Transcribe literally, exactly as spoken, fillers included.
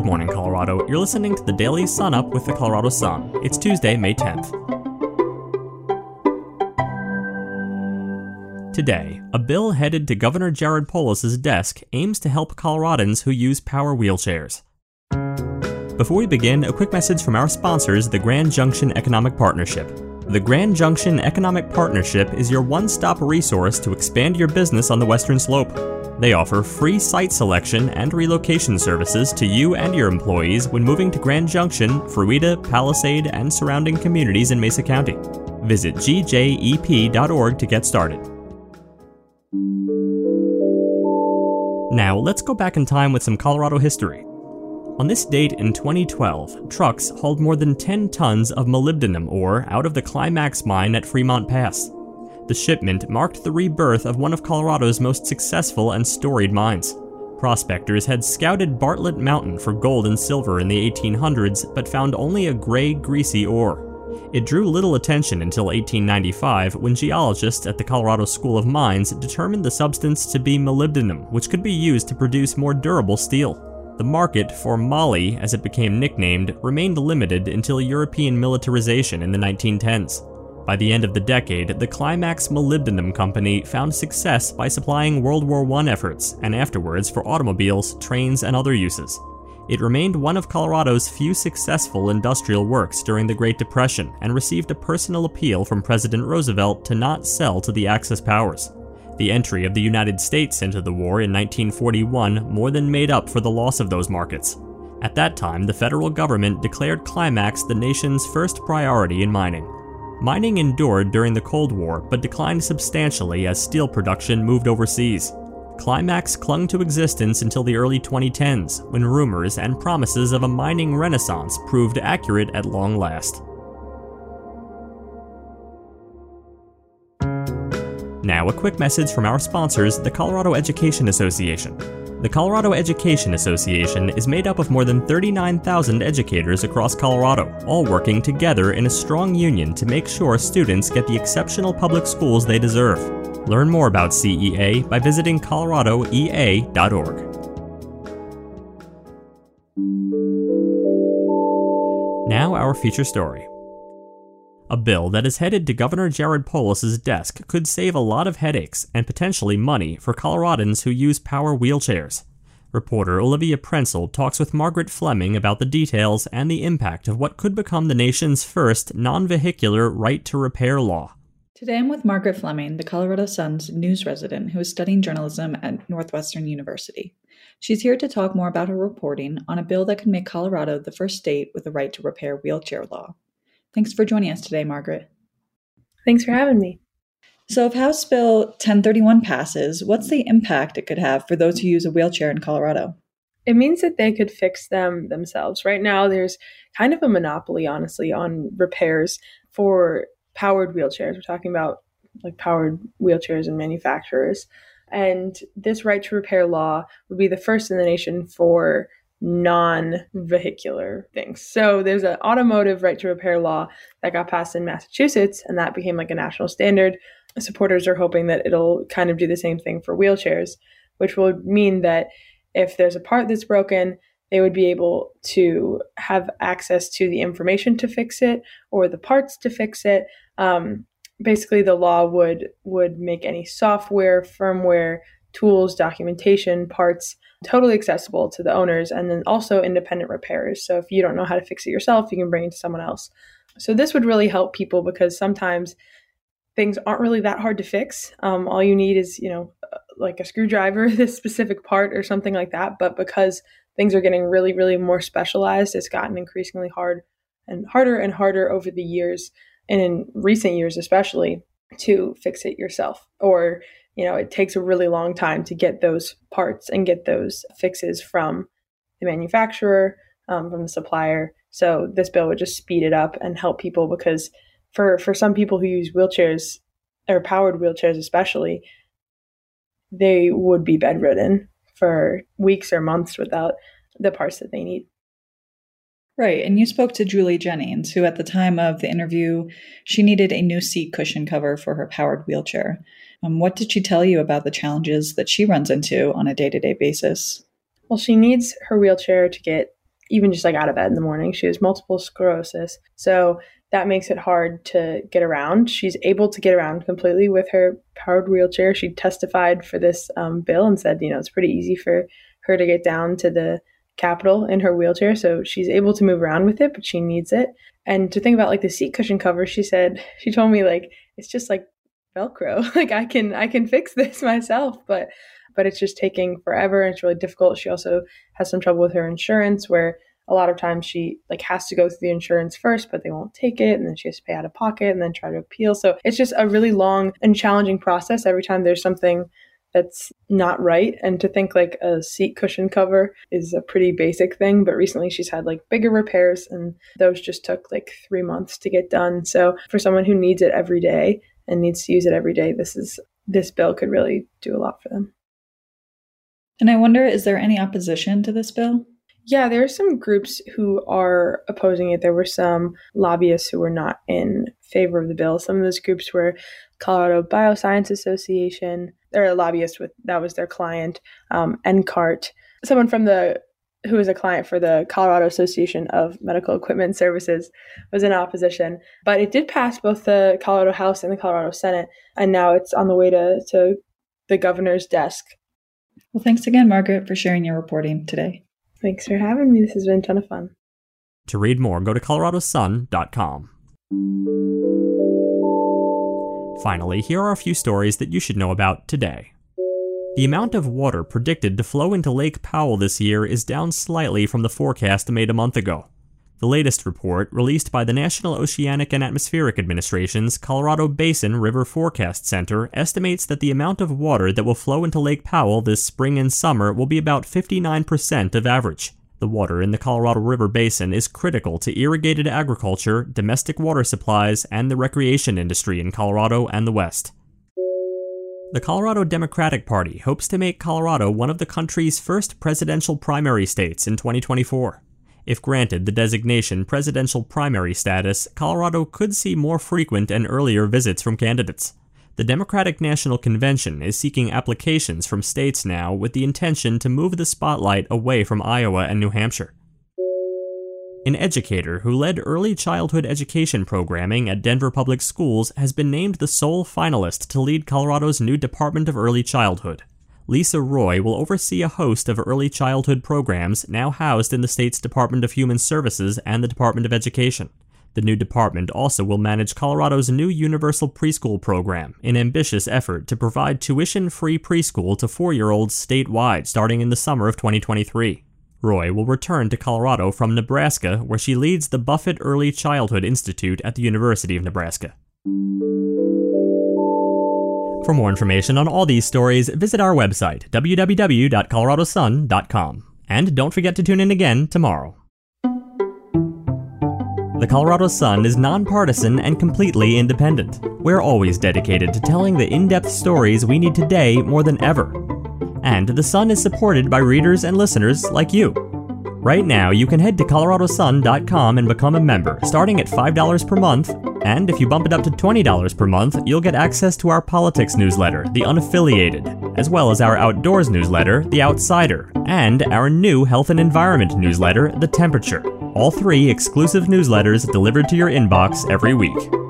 morning, Colorado. You're listening to the Daily Sun Up with the Colorado Sun. It's Tuesday, May tenth. Today, a bill headed to Governor Jared Polis' desk aims to help Coloradans who use power wheelchairs. Before we begin, a quick message from our sponsors, the Grand Junction Economic Partnership. The Grand Junction Economic Partnership is your one-stop resource to expand your business on the Western Slope. They offer free site selection and relocation services to you and your employees when moving to Grand Junction, Fruita, Palisade, and surrounding communities in Mesa County. Visit G J E P dot org to get started. Now, let's go back in time with some Colorado history. On this date in twenty twelve, trucks hauled more than ten tons of molybdenum ore out of the Climax mine at Fremont Pass. The shipment marked the rebirth of one of Colorado's most successful and storied mines. Prospectors had scouted Bartlett Mountain for gold and silver in the eighteen hundreds, but found only a gray, greasy ore. It drew little attention until eighteen ninety-five, when geologists at the Colorado School of Mines determined the substance to be molybdenum, which could be used to produce more durable steel. The market for moly, as it became nicknamed, remained limited until European militarization in the nineteen tens. By the end of the decade, the Climax Molybdenum Company found success by supplying World War One efforts, and afterwards for automobiles, trains, and other uses. It remained one of Colorado's few successful industrial works during the Great Depression, and received a personal appeal from President Roosevelt to not sell to the Axis powers. The entry of the United States into the war in nineteen forty-one more than made up for the loss of those markets. At that time, the federal government declared Climax the nation's first priority in mining. Mining endured during the Cold War, but declined substantially as steel production moved overseas. Climax clung to existence until the early twenty tens, when rumors and promises of a mining renaissance proved accurate at long last. Now, a quick message from our sponsors, the Colorado Education Association. The Colorado Education Association is made up of more than thirty-nine thousand educators across Colorado, all working together in a strong union to make sure students get the exceptional public schools they deserve. Learn more about C E A by visiting colorado e a dot org. Now, our feature story. A bill that is headed to Governor Jared Polis' desk could save a lot of headaches and potentially money for Coloradans who use power wheelchairs. Reporter Olivia Prenzel talks with Margaret Fleming about the details and the impact of what could become the nation's first non-vehicular right-to-repair law. Today I'm with Margaret Fleming, the Colorado Sun's news resident who is studying journalism at Northwestern University. She's here to talk more about her reporting on a bill that could make Colorado the first state with a right-to-repair wheelchair law. Thanks for joining us today, Margaret. Thanks for having me. So if House Bill ten thirty-one passes, what's the impact it could have for those who use a wheelchair in Colorado? It means that they could fix them themselves. Right now, there's kind of a monopoly, honestly, on repairs for powered wheelchairs. We're talking about like powered wheelchairs and manufacturers. And this right to repair law would be the first in the nation for non-vehicular things. So there's an automotive right to repair law that got passed in Massachusetts, and that became like a national standard. Supporters are hoping that it'll kind of do the same thing for wheelchairs, which would mean that if there's a part that's broken, they would be able to have access to the information to fix it or the parts to fix it. Um, basically, the law would would make any software, firmware, tools, documentation, parts totally accessible to the owners, and then also independent repairers. So if you don't know how to fix it yourself, you can bring it to someone else. So this would really help people because sometimes things aren't really that hard to fix. Um, all you need is, you know, like a screwdriver, this specific part or something like that. But because things are getting really, really more specialized, it's gotten increasingly hard and harder and harder over the years, and in recent years especially, to fix it yourself. Or you know, it takes a really long time to get those parts and get those fixes from the manufacturer, um, from the supplier. So this bill would just speed it up and help people because for, for some people who use wheelchairs or powered wheelchairs especially, they would be bedridden for weeks or months without the parts that they need. Right. And you spoke to Julie Jennings, who at the time of the interview, she needed a new seat cushion cover for her powered wheelchair. Um, what did she tell you about the challenges that she runs into on a day-to-day basis? Well, she needs her wheelchair to get even just like out of bed in the morning. She has multiple sclerosis. So that makes it hard to get around. She's able to get around completely with her powered wheelchair. She testified for this um, bill and said, you know, it's pretty easy for her to get down to the Capitol in her wheelchair. So she's able to move around with it, but she needs it. And to think about like the seat cushion cover, she said, she told me like, it's just like Velcro. Like I can, I can fix this myself, but, but it's just taking forever and it's really difficult. She also has some trouble with her insurance where a lot of times she like has to go through the insurance first, but they won't take it. And then she has to pay out of pocket and then try to appeal. So it's just a really long and challenging process every time there's something that's not right. And to think like a seat cushion cover is a pretty basic thing. But recently she's had like bigger repairs and those just took like three months to get done. So for someone who needs it every day and needs to use it every day, this is this bill could really do a lot for them. And I wonder, is there any opposition to this bill? Yeah, there are some groups who are opposing it. There were some lobbyists who were not in favor of the bill. Some of those groups were Colorado Bioscience Association. They're a lobbyist with that was their client, um, N C A R T. Someone from the who is a client for the Colorado Association of Medical Equipment Services was in opposition. But it did pass both the Colorado House and the Colorado Senate, and now it's on the way to, to the governor's desk. Well, thanks again, Margaret, for sharing your reporting today. Thanks for having me. This has been a ton of fun. To read more, go to colorado sun dot com. Finally, here are a few stories that you should know about today. The amount of water predicted to flow into Lake Powell this year is down slightly from the forecast made a month ago. The latest report, released by the National Oceanic and Atmospheric Administration's Colorado Basin River Forecast Center, estimates that the amount of water that will flow into Lake Powell this spring and summer will be about fifty-nine percent of average. The water in the Colorado River Basin is critical to irrigated agriculture, domestic water supplies, and the recreation industry in Colorado and the West. The Colorado Democratic Party hopes to make Colorado one of the country's first presidential primary states in twenty twenty-four. If granted the designation presidential primary status, Colorado could see more frequent and earlier visits from candidates. The Democratic National Convention is seeking applications from states now with the intention to move the spotlight away from Iowa and New Hampshire. An educator who led early childhood education programming at Denver Public Schools has been named the sole finalist to lead Colorado's new Department of Early Childhood. Lisa Roy will oversee a host of early childhood programs now housed in the state's Department of Human Services and the Department of Education. The new department also will manage Colorado's new universal preschool program, an ambitious effort to provide tuition-free preschool to four-year-olds statewide starting in the summer of twenty twenty-three. Roy will return to Colorado from Nebraska, where she leads the Buffett Early Childhood Institute at the University of Nebraska. For more information on all these stories, visit our website, w w w dot colorado sun dot com. And don't forget to tune in again tomorrow. The Colorado Sun is nonpartisan and completely independent. We're always dedicated to telling the in-depth stories we need today more than ever. And the Sun is supported by readers and listeners like you. Right now, you can head to colorado sun dot com and become a member, starting at five dollars per month. And if you bump it up to twenty dollars per month, you'll get access to our politics newsletter, The Unaffiliated, as well as our outdoors newsletter, The Outsider, and our new health and environment newsletter, The Temperature. All three exclusive newsletters delivered to your inbox every week.